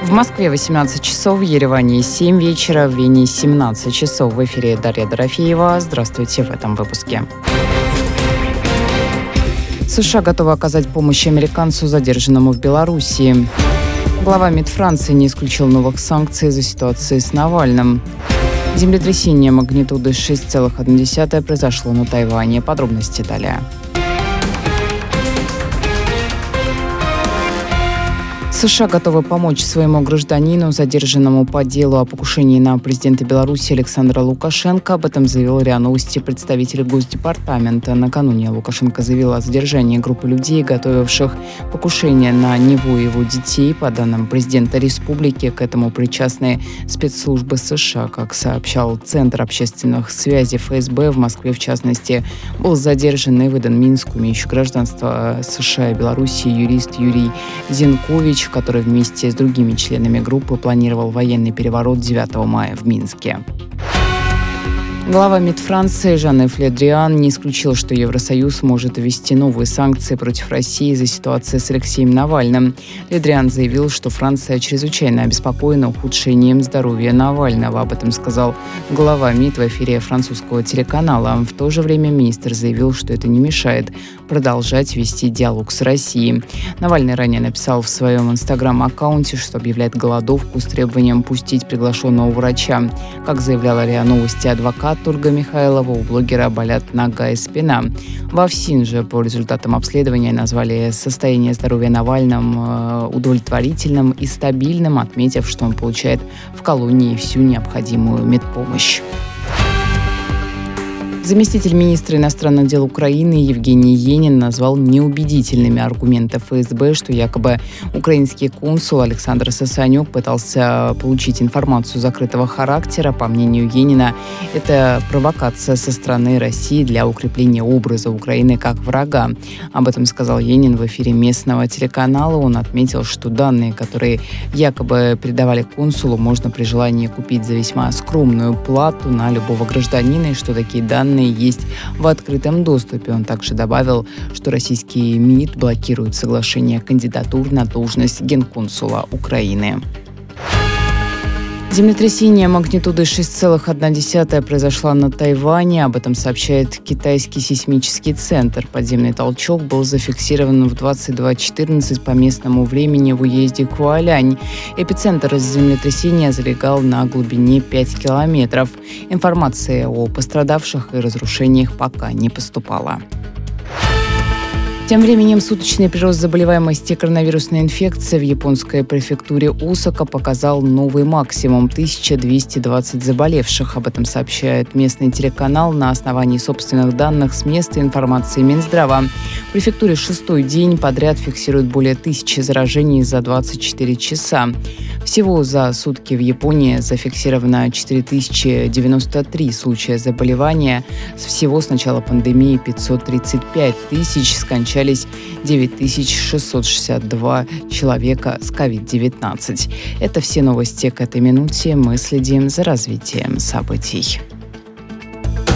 В Москве 18 часов, в Ереване 7 вечера, в Вене 17 часов. В эфире Дарья Дорофеева. Здравствуйте в этом выпуске. США готовы оказать помощь американцу, задержанному в Белоруссии. Глава МИД Франции не исключил новых санкций из-за ситуации с Навальным. Землетрясение магнитудой 6,1 произошло на Тайване. Подробности далее. США готовы помочь своему гражданину, задержанному по делу о покушении на президента Беларуси Александра Лукашенко. Об этом заявил РИА Новости представитель Госдепартамента. Накануне Лукашенко заявил о задержании группы людей, готовивших покушение на него и его детей. По данным президента республики, к этому причастны спецслужбы США. Как сообщал Центр общественных связей ФСБ, в Москве, в частности, был задержан и выдан Минску, имеющий гражданство США и Беларуси, юрист Юрий Зинкович, который вместе с другими членами группы планировал военный переворот 9 мая в Минске. Глава МИД Франции Жан-Йves Ле Дриан не исключил, что Евросоюз может ввести новые санкции против России из-за ситуации с Алексеем Навальным. Ле Дриан заявил, что Франция чрезвычайно обеспокоена ухудшением здоровья Навального. Об этом сказал глава МИД в эфире французского телеканала. В то же время министр заявил, что это не мешает продолжать вести диалог с Россией. Навальный ранее написал в своем инстаграм-аккаунте, что объявляет голодовку с требованием пустить приглашенного врача. Как заявляла РИА Новости адвокат Ольга Михайлова, у блогера болят нога и спина. Во ФСИН же по результатам обследования назвали состояние здоровья Навального удовлетворительным и стабильным, отметив, что он получает в колонии всю необходимую медпомощь. Заместитель министра иностранных дел Украины Евгений Енин назвал неубедительными аргументы ФСБ, что якобы украинский консул Александр Сосанюк пытался получить информацию закрытого характера. По мнению Енина, это провокация со стороны России для укрепления образа Украины как врага. Об этом сказал Енин в эфире местного телеканала. Он отметил, что данные, которые якобы передавали консулу, можно при желании купить за весьма скромную плату на любого гражданина, и что такие данные есть в открытом доступе. Он также добавил, что российский МИД блокирует соглашение кандидатур на должность генконсула Украины. Землетрясение магнитудой 6,1 произошло на Тайване. Об этом сообщает китайский сейсмический центр. Подземный толчок был зафиксирован в 22:14 по местному времени в уезде Хуалянь. Эпицентр землетрясения залегал на глубине 5 километров. Информация о пострадавших и разрушениях пока не поступала. Тем временем суточный прирост заболеваемости коронавирусной инфекцией в японской префектуре Осака показал новый максимум – 1220 заболевших. Об этом сообщает местный телеканал на основании собственных данных с места информации Минздрава. В префектуре шестой день подряд фиксируют более 1000 заражений за 24 часа. Всего за сутки в Японии зафиксировано 4093 случая заболевания. Всего с начала пандемии 535 тысяч, скончались 9662 человека с COVID-19. Это все новости к этой минуте. Мы следим за развитием событий.